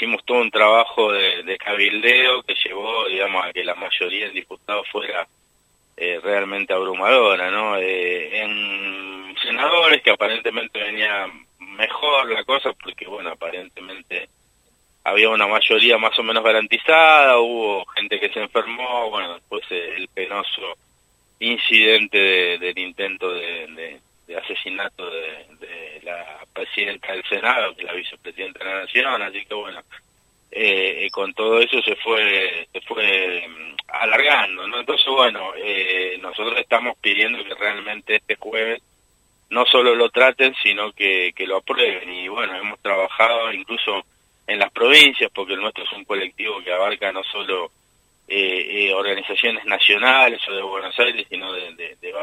hicimos todo un trabajo de cabildeo que llevó, digamos, a que la mayoría de diputados fuera realmente abrumadora, ¿no? En senadores, que aparentemente venía mejor la cosa, porque, bueno, aparentemente había una mayoría más o menos garantizada, hubo gente que se enfermó, bueno, después el penoso incidente del intento de asesinato de la presidenta del Senado, que es la vicepresidenta de la Nación, así que bueno, con todo eso se fue alargando, ¿no? Entonces bueno, nosotros estamos pidiendo que realmente este jueves no solo lo traten, sino que lo aprueben, y bueno, hemos trabajado incluso en las provincias, porque el nuestro es un colectivo que abarca no solo organizaciones nacionales o de Buenos Aires, sino de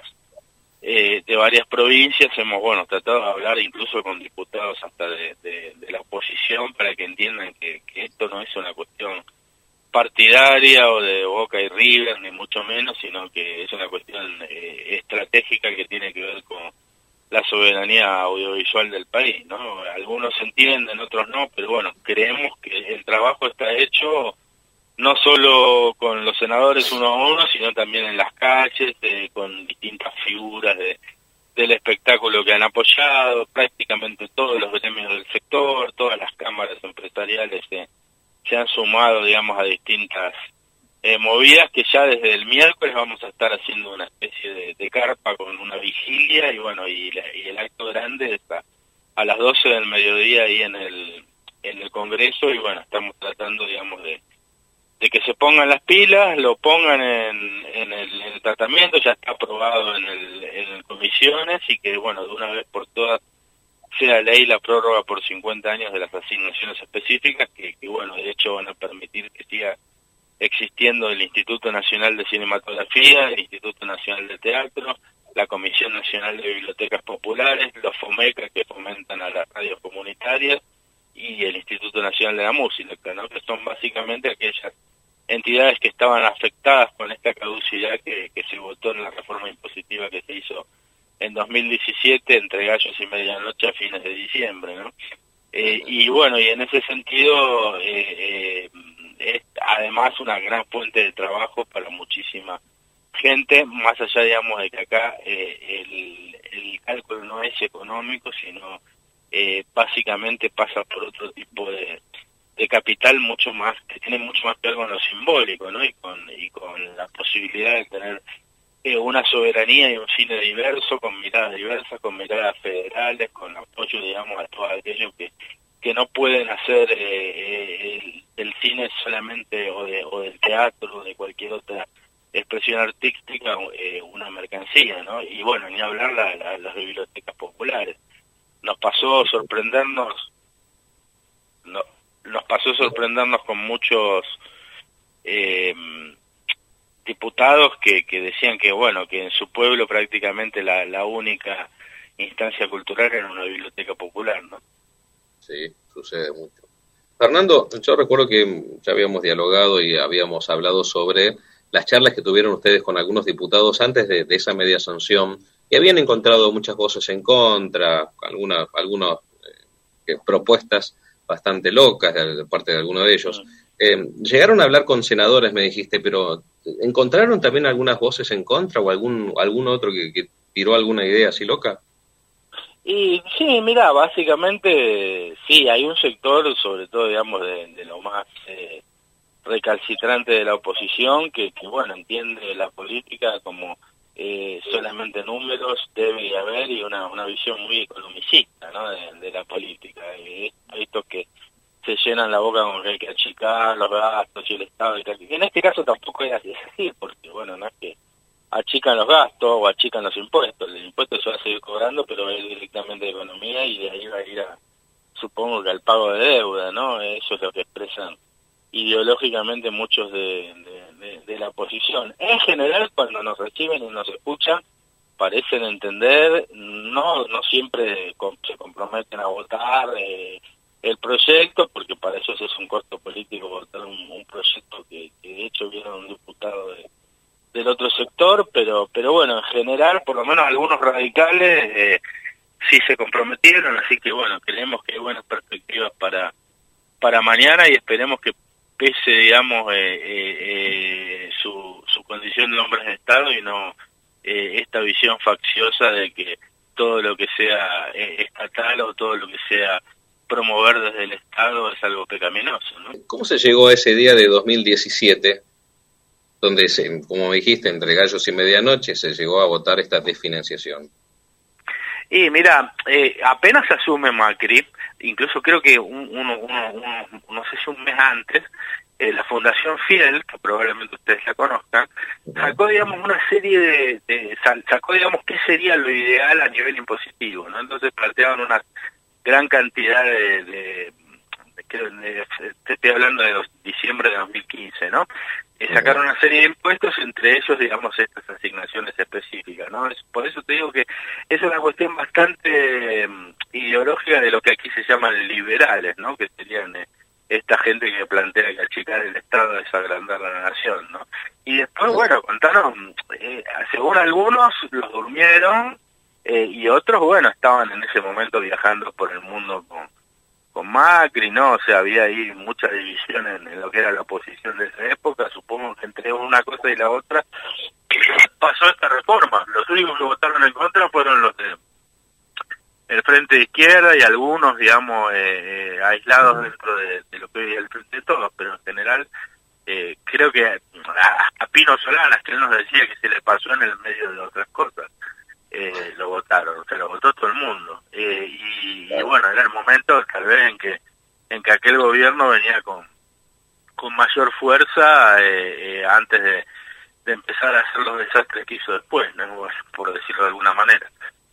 varias provincias. Hemos, bueno, tratado de hablar incluso con diputados hasta de la oposición para que entiendan que esto no es una cuestión partidaria o de Boca y River, ni mucho menos, sino que es una cuestión estratégica que tiene que ver con la soberanía audiovisual del país, ¿no? Algunos entienden, otros no, pero bueno, creemos que el trabajo está hecho no solo con los senadores uno a uno, sino también en las calles, con distintas figuras del espectáculo que han apoyado, prácticamente todos los gremios del sector, todas las cámaras empresariales se han sumado, digamos, a distintas movidas, que ya desde el miércoles vamos a estar haciendo una especie de carpa con una vigilia, y bueno, y el acto grande está a las 12 del mediodía ahí en el Congreso, y bueno, estamos tratando, digamos, de que se pongan las pilas, lo pongan en el tratamiento, ya está aprobado en comisiones, y que bueno, de una vez por todas sea ley la prórroga por 50 años de las asignaciones específicas, que bueno, de hecho van a permitir que siga existiendo el Instituto Nacional de Cinematografía, el Instituto Nacional de Teatro, la Comisión Nacional de Bibliotecas Populares, los FOMECA, que fomentan a las radios comunitarias, y el Instituto Nacional de la Música, ¿no? Que son básicamente aquellas entidades que estaban afectadas con esta caducidad que se votó en la reforma impositiva que se hizo en 2017 entre gallos y medianoche a fines de diciembre, ¿no? Y bueno, y en ese sentido es además una gran fuente de trabajo para muchísima gente, más allá, digamos, de que acá el cálculo no es económico, sino básicamente pasa por otro tipo de capital mucho más, que tiene mucho más que ver con lo simbólico, ¿no? Y con la posibilidad de tener una soberanía y un cine diverso, con miradas diversas, con miradas federales, con apoyo, digamos, a todos aquellos que no pueden hacer el cine solamente o del teatro o de cualquier otra expresión artística una mercancía, ¿no? Y bueno, ni hablar las bibliotecas populares. Nos pasó sorprendernos con muchos diputados que decían que bueno, que en su pueblo prácticamente la única instancia cultural era una biblioteca popular, ¿no? Sí, sucede mucho. Fernando, yo recuerdo que ya habíamos dialogado y habíamos hablado sobre las charlas que tuvieron ustedes con algunos diputados antes de esa media sanción, y habían encontrado muchas voces en contra, algunas propuestas bastante locas de parte de algunos de ellos. Llegaron a hablar con senadores, me dijiste, pero ¿encontraron también algunas voces en contra o algún otro que tiró alguna idea así loca? Y sí, mira, básicamente sí, hay un sector, sobre todo, digamos, de lo más recalcitrante de la oposición, que bueno, entiende la política como solamente números debe haber, y una visión muy economicista, ¿no? de la política. Estos que se llenan la boca con que hay que achicar los gastos y el Estado y tal. Y en este caso tampoco es así, porque bueno, no es que achican los gastos o achican los impuestos. El impuesto se va a seguir cobrando, pero es directamente de economía, y de ahí va a ir supongo que al pago de deuda, ¿no? Eso es lo que expresan ideológicamente muchos de la oposición. En general, cuando nos reciben y nos escuchan, parecen entender, no siempre se comprometen a votar el proyecto, porque para eso es un costo político votar un proyecto que de hecho viene un diputado del otro sector, pero bueno, en general, por lo menos algunos radicales sí se comprometieron, así que bueno, creemos que hay buenas perspectivas para para mañana, y esperemos que pese, digamos, su condición de hombres de Estado y no esta visión facciosa de que todo lo que sea estatal o todo lo que sea promover desde el Estado es algo pecaminoso, ¿no? ¿Cómo se llegó a ese día de 2017, donde, como me dijiste, entre gallos y medianoche, se llegó a votar esta desfinanciación? Y mira, apenas se asume Macri, incluso creo que no sé si un mes antes, la Fundación Fiel, que probablemente ustedes la conozcan, sacó, digamos, una serie sacó, digamos, qué sería lo ideal a nivel impositivo, ¿no? Entonces planteaban una gran cantidad te estoy hablando de diciembre de 2015, ¿no? Sacaron una serie de impuestos, entre ellos, digamos, estas asignaciones específicas, ¿no? Por eso te digo que es una cuestión bastante ideológica de lo que aquí se llaman liberales, ¿no? Que serían esta gente que plantea que achicar el Estado es agrandar la nación, ¿no? Y después, bueno, contaron, según algunos los durmieron, y otros, bueno, estaban en ese momento viajando por el mundo con Macri, ¿no? O sea, había ahí mucha división en lo que era la oposición de esa época. Supongo que entre una cosa y la otra pasó esta reforma. Los únicos que votaron en contra fueron los de el Frente de Izquierda y algunos, digamos, aislados dentro de lo que hoy es el Frente de Todos, pero en general creo que a Pino Solanas, que él nos decía que se le pasó en el medio de otras cosas, lo votaron, se lo votó todo el mundo, y bueno, era el momento tal vez en que aquel gobierno venía con mayor fuerza antes de empezar a hacer los desastres que hizo después, ¿no? Por decirlo de alguna manera.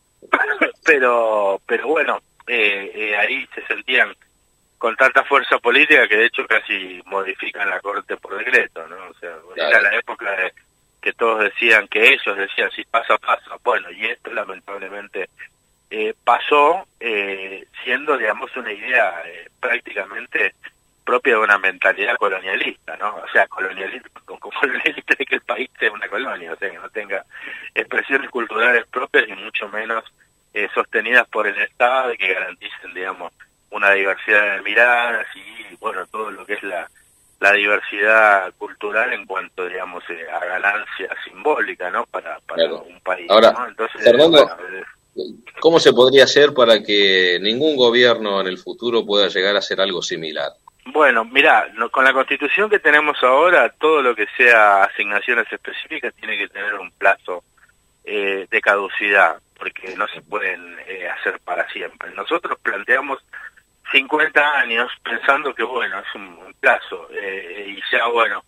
pero bueno, ahí se sentían con tanta fuerza política que de hecho casi modifican la Corte por decreto, ¿no? O sea, era la época de que todos decían, que ellos decían, si pasa, pasa. Bueno, y esto lamentablemente pasó, siendo, digamos, una idea prácticamente propia de una mentalidad colonialista, ¿no? O sea, colonialista de que el país sea una colonia, o sea, que no tenga expresiones culturales propias y mucho menos sostenidas por el Estado y que garanticen, digamos, una diversidad de miradas y, bueno, todo lo que es la diversidad cultural en cuanto, digamos, a ganancia simbólica, ¿no? Para claro. Un país. Ahora, ¿no? Entonces, Fernando, bueno, ¿cómo se podría hacer para que ningún gobierno en el futuro pueda llegar a hacer algo similar? Bueno, mirá, con la Constitución que tenemos ahora, todo lo que sea asignaciones específicas tiene que tener un plazo de caducidad, porque no se pueden hacer para siempre. Nosotros planteamos 50 años pensando que, bueno, es un plazo, y ya, bueno,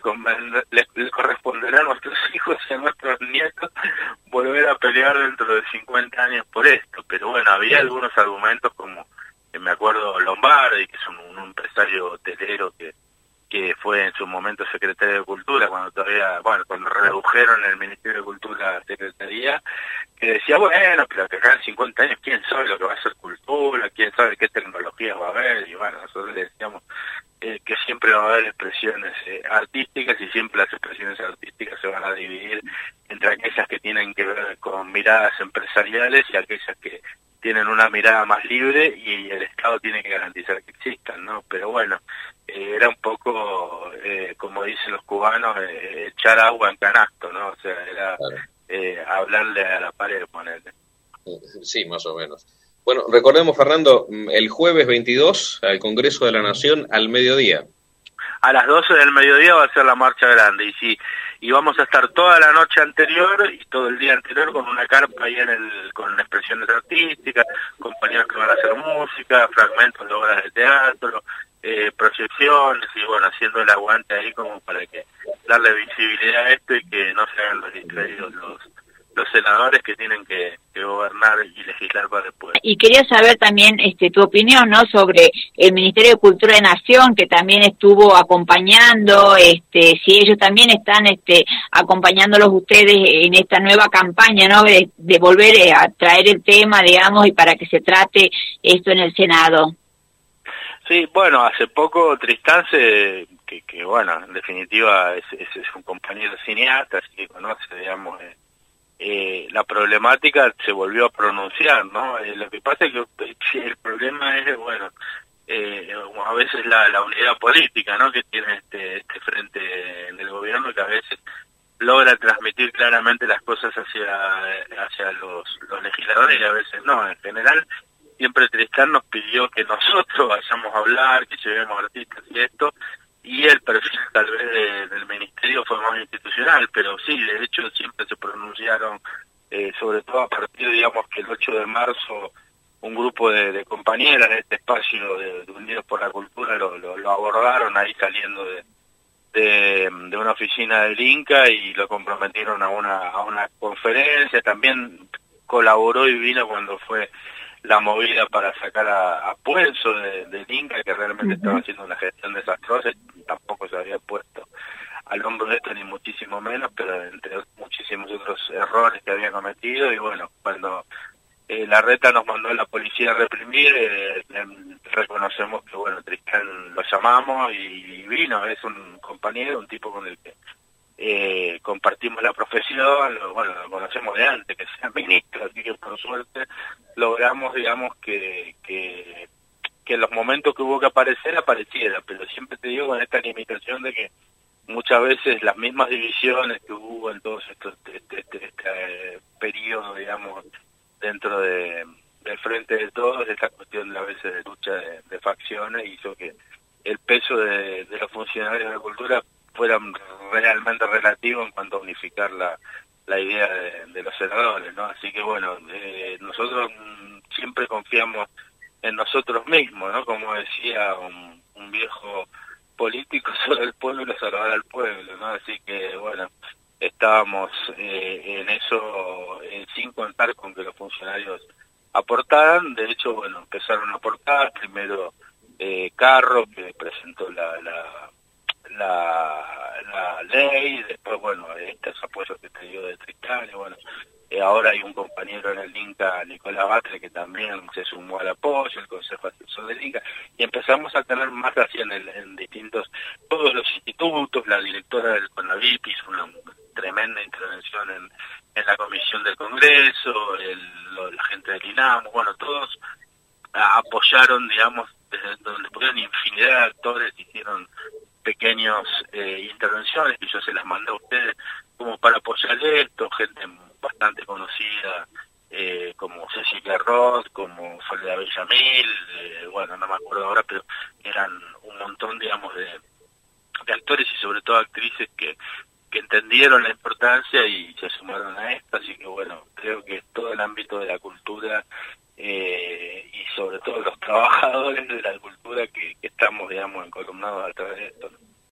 le corresponderá a nuestros hijos y a nuestros nietos volver a pelear dentro de 50 años por esto. Pero bueno, había algunos argumentos como, me acuerdo, Lombardi, que es un empresario hotelero que fue en su momento secretario de Cultura, cuando redujeron el Ministerio de Cultura a Secretaría, que decía, bueno, pero que acá en 50 años, ¿quién sabe lo que va a ser cultura? ¿Quién sabe qué tecnologías va a haber? Y bueno, nosotros le decíamos que siempre va a haber expresiones artísticas y siempre las expresiones artísticas se van a dividir entre aquellas que tienen que ver con miradas empresariales y aquellas que tienen una mirada más libre y el Estado tiene que garantizar que existan, ¿no? Pero bueno, era un poco, como dicen los cubanos, echar agua en canasto, ¿no? O sea, era hablarle a la pared, ponerle. Sí, más o menos. Bueno, recordemos, Fernando, el jueves 22 al Congreso de la Nación al mediodía. A las 12 del mediodía va a ser la marcha grande, y vamos a estar toda la noche anterior y todo el día anterior con una carpa ahí con expresiones artísticas, compañeros que van a hacer música, fragmentos de obras de teatro, proyecciones, y bueno, haciendo el aguante ahí como para que darle visibilidad a esto y que no se hagan los distraídos los senadores que tienen que gobernar y legislar para después. Y quería saber también tu opinión, ¿no?, sobre el Ministerio de Cultura de Nación, que también estuvo acompañando, si ellos también están acompañándolos ustedes en esta nueva campaña, ¿no?, de volver a traer el tema, digamos, y para que se trate esto en el Senado. Sí, bueno, hace poco Tristán que bueno, en definitiva es un compañero cineasta, así que conoce, digamos, la problemática, se volvió a pronunciar, ¿no? Lo que pasa es que el problema es, bueno, a veces la unidad política, ¿no?, que tiene este frente del gobierno, que a veces logra transmitir claramente las cosas hacia los legisladores y a veces no. En general, siempre Tristán nos pidió que nosotros vayamos a hablar, que llevemos artistas y esto, y el perfil tal vez del ministerio fue más institucional, pero sí, de hecho siempre se pronunciaron, sobre todo a partir, digamos, que el 8 de marzo un grupo de compañeras de este espacio de Unidos por la Cultura lo abordaron ahí saliendo de una oficina del Inca y lo comprometieron a una conferencia. También colaboró y vino cuando fue la movida para sacar a Puelzo del Inca, que realmente estaba haciendo una gestión desastrosa, tampoco se había puesto al hombro de esto ni muchísimo menos, pero entre muchísimos otros errores que había cometido. Y bueno, cuando la reta nos mandó a la policía a reprimir, reconocemos que, bueno, Tristán lo llamamos y vino. Es un compañero, un tipo con el que compartimos la profesión, lo conocemos de antes, que sea ministro, así que por suerte logramos, digamos, que en los momentos que hubo que aparecer, apareciera, pero siempre te digo con esta limitación de que muchas veces las mismas divisiones que hubo en todos estos periodos, digamos, dentro del frente de todos, esta cuestión a veces de lucha de facciones hizo que el peso de los funcionarios de la cultura fuera realmente relativo en cuanto a unificar la idea de los senadores, ¿no? Así que bueno, nosotros siempre confiamos en nosotros mismos, ¿no? Como decía un viejo político, solo el pueblo salvará al pueblo, ¿no? Así que bueno, estábamos en eso, sin contar con que los funcionarios aportaran. De hecho, bueno, empezaron a aportar, primero Carro, que presentó la ley, después, bueno, estos apoyos que te dio de Tristán, y bueno, ahora hay un compañero en el Inca, Nicolás Batre, que también se sumó al apoyo, el Consejo Asesor del Inca, y empezamos a tener más así en distintos, todos los institutos. La directora del CONAVIP hizo una tremenda intervención en la comisión del Congreso, la gente del INAM, bueno, todos apoyaron, digamos, desde donde pudieron. Infinidad de actores hicieron pequeñas intervenciones, que yo se las mandé a ustedes como para apoyar esto, gente bastante conocida, como Cecilia Roth, como Soledad Villamil, bueno, no me acuerdo ahora, pero eran un montón, digamos, de actores y sobre todo actrices que entendieron la importancia y se sumaron a esto. Así que bueno, creo que todo el ámbito de la cultura y sobre todo los trabajadores de la cultura que estamos, digamos, encolumnados a través de esto, ¿no?